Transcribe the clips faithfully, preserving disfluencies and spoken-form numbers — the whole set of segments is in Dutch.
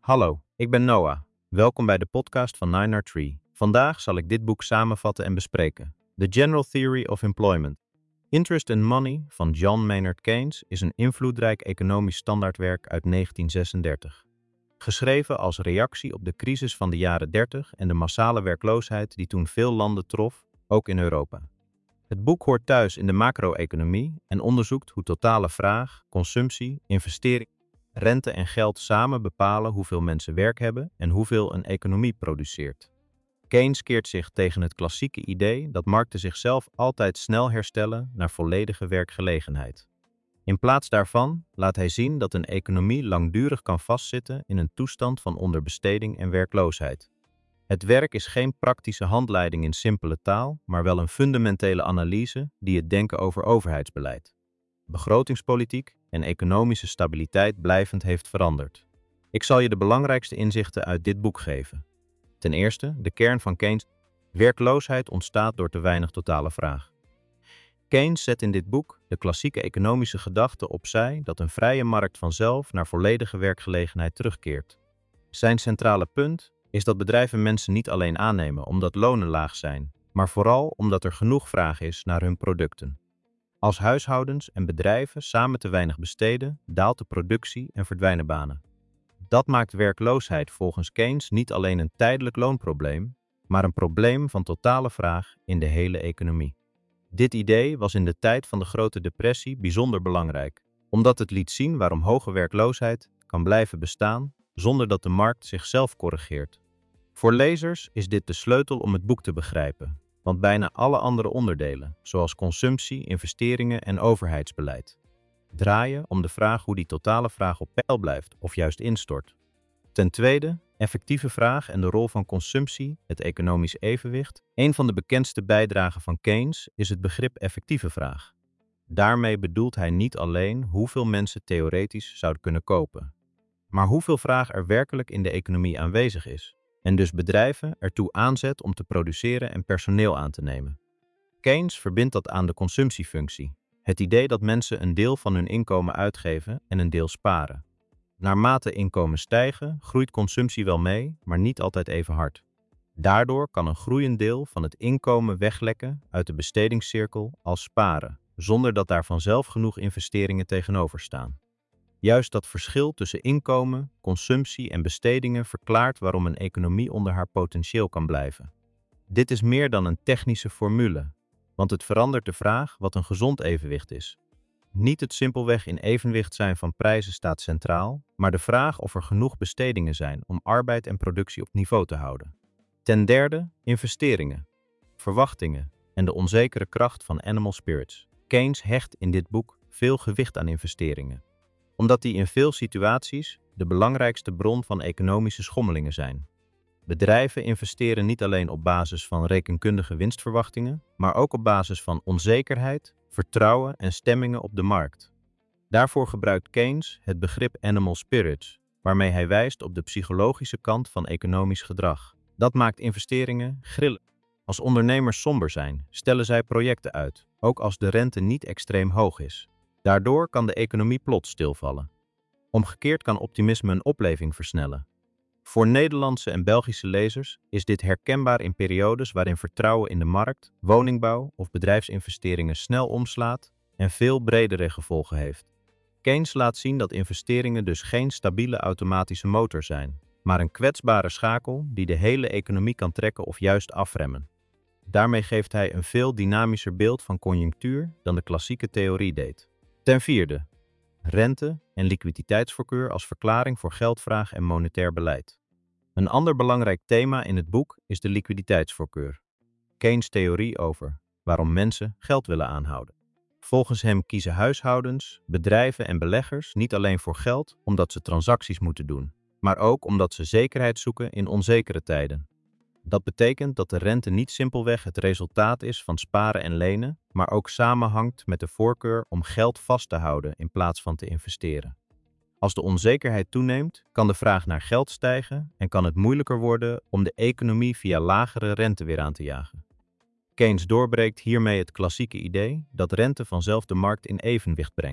Hallo, ik ben Noah. Welkom bij de podcast van nine R three. Vandaag zal ik dit boek samenvatten en bespreken. The General Theory of Employment. Interest and Money van John Maynard Keynes is een invloedrijk economisch standaardwerk uit negentien zesendertig. Geschreven als reactie op de crisis van de jaren dertig en de massale werkloosheid die toen veel landen trof, ook in Europa. Het boek hoort thuis in de macro-economie en onderzoekt hoe totale vraag, consumptie, investering, rente en geld samen bepalen hoeveel mensen werk hebben en hoeveel een economie produceert. Keynes keert zich tegen het klassieke idee dat markten zichzelf altijd snel herstellen naar volledige werkgelegenheid. In plaats daarvan laat hij zien dat een economie langdurig kan vastzitten in een toestand van onderbesteding en werkloosheid. Het werk is geen praktische handleiding in simpele taal, maar wel een fundamentele analyse die het denken over overheidsbeleid, begrotingspolitiek en economische stabiliteit blijvend heeft veranderd. Ik zal je de belangrijkste inzichten uit dit boek geven. Ten eerste, de kern van Keynes. Werkloosheid ontstaat door te weinig totale vraag. Keynes zet in dit boek de klassieke economische gedachte opzij dat een vrije markt vanzelf naar volledige werkgelegenheid terugkeert. Zijn centrale punt is dat bedrijven mensen niet alleen aannemen omdat lonen laag zijn, maar vooral omdat er genoeg vraag is naar hun producten. Als huishoudens en bedrijven samen te weinig besteden, daalt de productie en verdwijnen banen. Dat maakt werkloosheid volgens Keynes niet alleen een tijdelijk loonprobleem, maar een probleem van totale vraag in de hele economie. Dit idee was in de tijd van de Grote Depressie bijzonder belangrijk, omdat het liet zien waarom hoge werkloosheid kan blijven bestaan zonder dat de markt zichzelf corrigeert. Voor lezers is dit de sleutel om het boek te begrijpen, want bijna alle andere onderdelen, zoals consumptie, investeringen en overheidsbeleid, draaien om de vraag hoe die totale vraag op peil blijft of juist instort. Ten tweede, effectieve vraag en de rol van consumptie, het economisch evenwicht. Een van de bekendste bijdragen van Keynes is het begrip effectieve vraag. Daarmee bedoelt hij niet alleen hoeveel mensen theoretisch zouden kunnen kopen, maar hoeveel vraag er werkelijk in de economie aanwezig is, en dus bedrijven ertoe aanzet om te produceren en personeel aan te nemen. Keynes verbindt dat aan de consumptiefunctie, het idee dat mensen een deel van hun inkomen uitgeven en een deel sparen. Naarmate inkomen stijgen, groeit consumptie wel mee, maar niet altijd even hard. Daardoor kan een groeiend deel van het inkomen weglekken uit de bestedingscirkel als sparen, zonder dat daar vanzelf genoeg investeringen tegenover staan. Juist dat verschil tussen inkomen, consumptie en bestedingen verklaart waarom een economie onder haar potentieel kan blijven. Dit is meer dan een technische formule, want het verandert de vraag wat een gezond evenwicht is. Niet het simpelweg in evenwicht zijn van prijzen staat centraal, maar de vraag of er genoeg bestedingen zijn om arbeid en productie op niveau te houden. Ten derde, investeringen, verwachtingen en de onzekere kracht van animal spirits. Keynes hecht in dit boek veel gewicht aan investeringen, omdat die in veel situaties de belangrijkste bron van economische schommelingen zijn. Bedrijven investeren niet alleen op basis van rekenkundige winstverwachtingen, maar ook op basis van onzekerheid, vertrouwen en stemmingen op de markt. Daarvoor gebruikt Keynes het begrip animal spirits, waarmee hij wijst op de psychologische kant van economisch gedrag. Dat maakt investeringen grillig. Als ondernemers somber zijn, stellen zij projecten uit, ook als de rente niet extreem hoog is. Daardoor kan de economie plots stilvallen. Omgekeerd kan optimisme een opleving versnellen. Voor Nederlandse en Belgische lezers is dit herkenbaar in periodes waarin vertrouwen in de markt, woningbouw of bedrijfsinvesteringen snel omslaat en veel bredere gevolgen heeft. Keynes laat zien dat investeringen dus geen stabiele automatische motor zijn, maar een kwetsbare schakel die de hele economie kan trekken of juist afremmen. Daarmee geeft hij een veel dynamischer beeld van conjunctuur dan de klassieke theorie deed. Ten vierde, rente en liquiditeitsvoorkeur als verklaring voor geldvraag en monetair beleid. Een ander belangrijk thema in het boek is de liquiditeitsvoorkeur. Keynes' theorie over waarom mensen geld willen aanhouden. Volgens hem kiezen huishoudens, bedrijven en beleggers niet alleen voor geld omdat ze transacties moeten doen, maar ook omdat ze zekerheid zoeken in onzekere tijden. Dat betekent dat de rente niet simpelweg het resultaat is van sparen en lenen, maar ook samenhangt met de voorkeur om geld vast te houden in plaats van te investeren. Als de onzekerheid toeneemt, kan de vraag naar geld stijgen en kan het moeilijker worden om de economie via lagere rente weer aan te jagen. Keynes doorbreekt hiermee het klassieke idee dat rente vanzelf de markt in evenwicht brengt.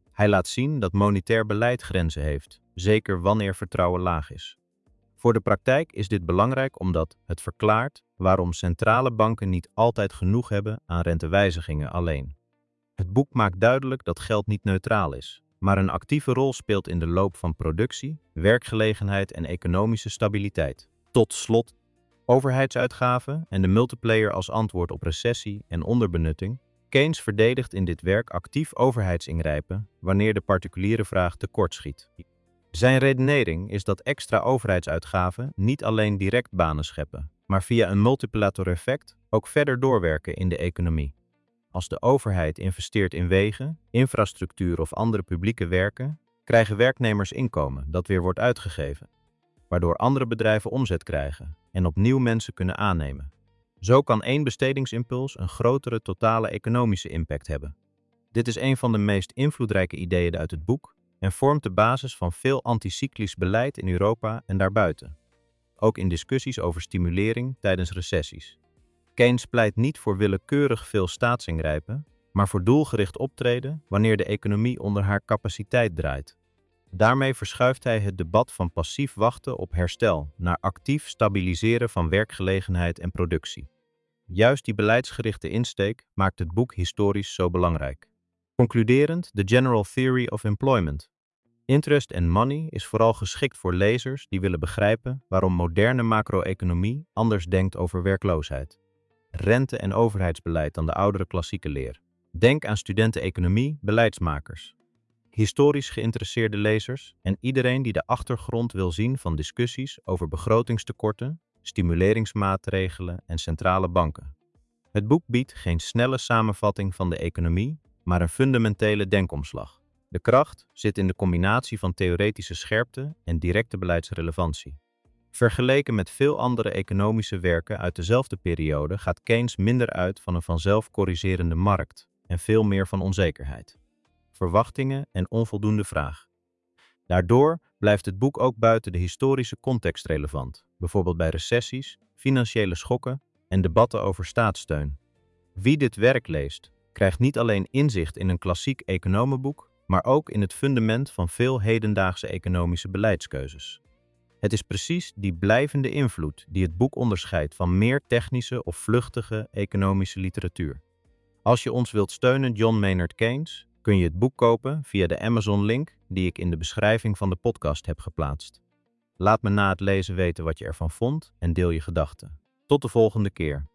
Hij laat zien dat monetair beleid grenzen heeft, zeker wanneer vertrouwen laag is. Voor de praktijk is dit belangrijk omdat het verklaart waarom centrale banken niet altijd genoeg hebben aan rentewijzigingen alleen. Het boek maakt duidelijk dat geld niet neutraal is, maar een actieve rol speelt in de loop van productie, werkgelegenheid en economische stabiliteit. Tot slot, overheidsuitgaven en de multiplayer als antwoord op recessie en onderbenutting. Keynes verdedigt in dit werk actief overheidsingrijpen wanneer de particuliere vraag tekortschiet. Zijn redenering is dat extra overheidsuitgaven niet alleen direct banen scheppen, maar via een multiplicator effect ook verder doorwerken in de economie. Als de overheid investeert in wegen, infrastructuur of andere publieke werken, krijgen werknemers inkomen dat weer wordt uitgegeven, waardoor andere bedrijven omzet krijgen en opnieuw mensen kunnen aannemen. Zo kan één bestedingsimpuls een grotere totale economische impact hebben. Dit is een van de meest invloedrijke ideeën uit het boek en vormt de basis van veel anticyclisch beleid in Europa en daarbuiten. Ook in discussies over stimulering tijdens recessies. Keynes pleit niet voor willekeurig veel staatsingrijpen, maar voor doelgericht optreden wanneer de economie onder haar capaciteit draait. Daarmee verschuift hij het debat van passief wachten op herstel naar actief stabiliseren van werkgelegenheid en productie. Juist die beleidsgerichte insteek maakt het boek historisch zo belangrijk. Concluderend, The General Theory of Employment. Interest and Money is vooral geschikt voor lezers die willen begrijpen waarom moderne macro-economie anders denkt over werkloosheid, rente- en overheidsbeleid dan de oudere klassieke leer. Denk aan studenten economie, beleidsmakers, historisch geïnteresseerde lezers en iedereen die de achtergrond wil zien van discussies over begrotingstekorten, stimuleringsmaatregelen en centrale banken. Het boek biedt geen snelle samenvatting van de economie, maar een fundamentele denkomslag. De kracht zit in de combinatie van theoretische scherpte en directe beleidsrelevantie. Vergeleken met veel andere economische werken uit dezelfde periode gaat Keynes minder uit van een vanzelf corrigerende markt en veel meer van onzekerheid, verwachtingen en onvoldoende vraag. Daardoor blijft het boek ook buiten de historische context relevant, bijvoorbeeld bij recessies, financiële schokken en debatten over staatssteun. Wie dit werk leest, krijgt niet alleen inzicht in een klassiek economenboek, maar ook in het fundament van veel hedendaagse economische beleidskeuzes. Het is precies die blijvende invloed die het boek onderscheidt van meer technische of vluchtige economische literatuur. Als je ons wilt steunen, John Maynard Keynes, kun je het boek kopen via de Amazon-link die ik in de beschrijving van de podcast heb geplaatst. Laat me na het lezen weten wat je ervan vond en deel je gedachten. Tot de volgende keer.